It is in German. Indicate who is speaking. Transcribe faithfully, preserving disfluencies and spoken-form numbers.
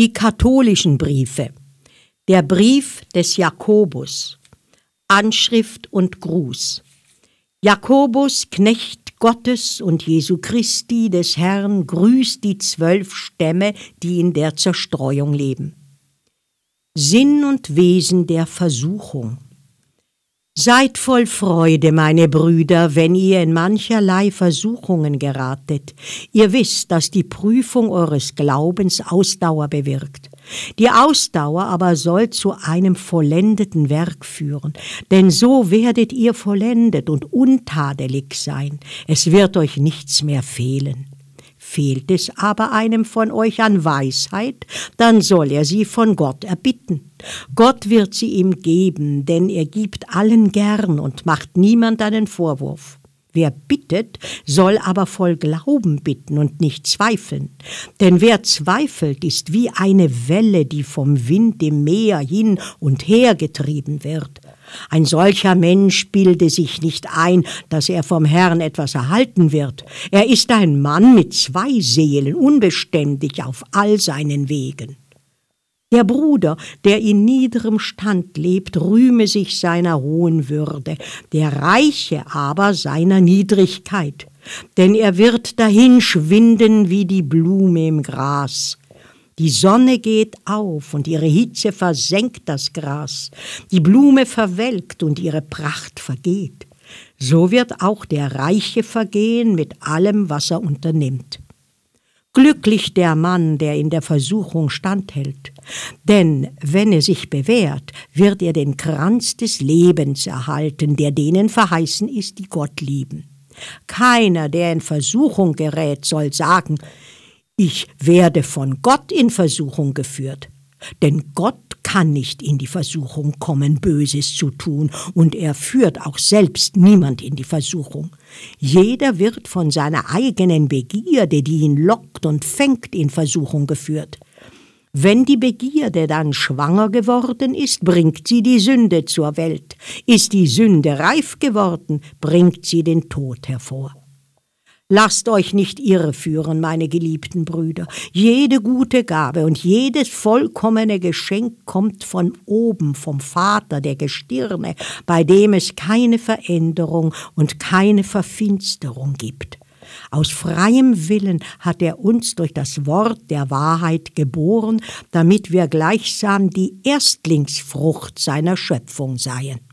Speaker 1: Die katholischen Briefe. Der Brief des Jakobus. Anschrift und Gruß. Jakobus, Knecht Gottes und Jesu Christi des Herrn, grüßt die zwölf Stämme, die in der Zerstreuung leben. Sinn und Wesen der Versuchung. Seid voll Freude, meine Brüder, wenn ihr in mancherlei Versuchungen geratet. Ihr wisst, dass die Prüfung eures Glaubens Ausdauer bewirkt. Die Ausdauer aber soll zu einem vollendeten Werk führen, denn so werdet ihr vollendet und untadelig sein. Es wird euch nichts mehr fehlen. Fehlt es aber einem von euch an Weisheit, dann soll er sie von Gott erbitten. Gott wird sie ihm geben, denn er gibt allen gern und macht niemand einen Vorwurf. Wer bittet, soll aber voll Glauben bitten und nicht zweifeln. Denn wer zweifelt, ist wie eine Welle, die vom Wind im Meer hin und her getrieben wird. Ein solcher Mensch bilde sich nicht ein, dass er vom Herrn etwas erhalten wird. Er ist ein Mann mit zwei Seelen, unbeständig auf all seinen Wegen. Der Bruder, der in niederem Stand lebt, rühme sich seiner hohen Würde, der Reiche aber seiner Niedrigkeit. Denn er wird dahin schwinden wie die Blume im Gras. Die Sonne geht auf und ihre Hitze versenkt das Gras. Die Blume verwelkt und ihre Pracht vergeht. So wird auch der Reiche vergehen mit allem, was er unternimmt. Glücklich der Mann, der in der Versuchung standhält, denn wenn er sich bewährt, wird er den Kranz des Lebens erhalten, der denen verheißen ist, die Gott lieben. Keiner, der in Versuchung gerät, soll sagen, ich werde von Gott in Versuchung geführt, denn Gott kann nicht in die Versuchung kommen, Böses zu tun, und er führt auch selbst niemand in die Versuchung. Jeder wird von seiner eigenen Begierde, die ihn lockt und fängt, in Versuchung geführt. Wenn die Begierde dann schwanger geworden ist, bringt sie die Sünde zur Welt. Ist die Sünde reif geworden, bringt sie den Tod hervor. Lasst euch nicht irreführen, meine geliebten Brüder. Jede gute Gabe und jedes vollkommene Geschenk kommt von oben, vom Vater der Gestirne, bei dem es keine Veränderung und keine Verfinsterung gibt. Aus freiem Willen hat er uns durch das Wort der Wahrheit geboren, damit wir gleichsam die Erstlingsfrucht seiner Schöpfung seien.